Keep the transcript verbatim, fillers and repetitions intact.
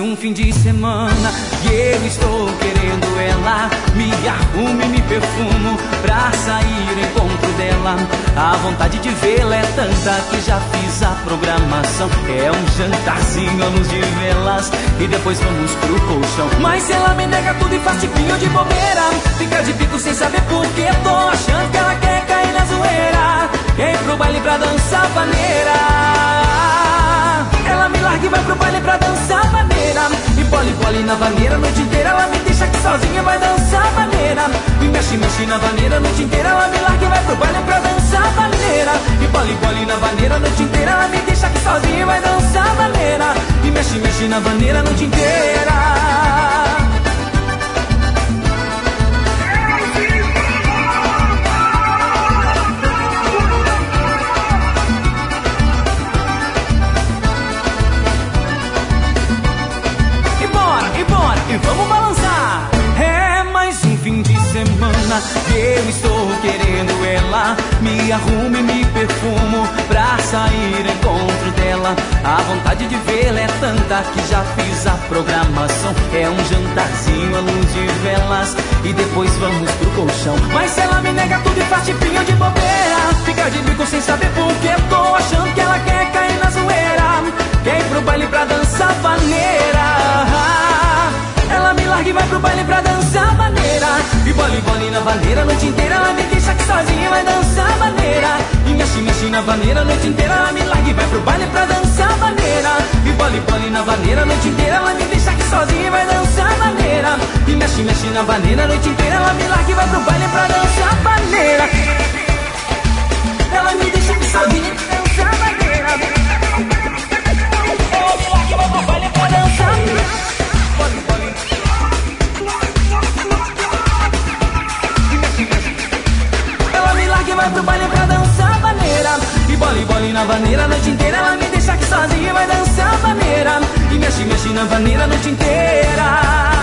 um fim de semana e eu estou querendo ela. Me arrumo e me perfumo pra sair ao encontro dela. A vontade de vê-la é tanta que já fiz a programação. É um jantarzinho à luz de velas e depois vamos pro colchão. Mas se ela me nega tudo e faz tipinho de bobeira, fica de bico sem saber por que tô achando que ela quer cair na zoeira. Quer ir pro baile pra dançar vaneira. Ela me larga e vai pro baile pra dançar vaneira. E bole, bole na vaneira a noite inteira. Ela me deixa aqui sozinha, vai dançar vaneira. E mexe, mexe na vaneira a noite inteira. Ela me larga e vai pro baile pra dançar vaneira. E bole, bole na vaneira a noite inteira. Ela me deixa aqui sozinha e vai dançar vaneira. E mexe, mexe na vaneira a noite inteira. E vamos balançar. É mais um fim de semana e eu estou querendo ela. Me arrumo e me perfumo pra sair ao encontro dela. A vontade de vê-la é tanta que já fiz a programação. É um jantarzinho à luz de velas e depois vamos pro colchão. Mas se ela me nega tudo e faz tipinho de bobeira, fica de bico sem saber por que tô achando que ela quer cair na zoeira. Quer ir pro baile pra dançar vaneira. Ela me larga e vai pro baile pra dançar vaneira. E bole, bole na vaneira a noite inteira. Ela me deixa aqui sozinha e vai dançar vaneira. E mexe, mexe na vaneira a noite inteira. Ela me larga e vai pro baile pra dançar vaneira. E bole, bole na vaneira a noite inteira. Ela me deixa aqui sozinha e vai dançar vaneira. E mexe, mexe na vaneira a noite inteira. Ela me larga e vai pro baile pra dançar vaneira. Ela me deixa aqui sozinha e vai dançar vaneira. Ela me larga e vai pro baile pra dançar vaneira. Ela me larga e vai pro baile pra dançar vaneira. E bole, bole na vaneira a noite inteira. Ela me deixa aqui sozinha e vai dançar vaneira. E mexe, mexe na vaneira a noite inteira.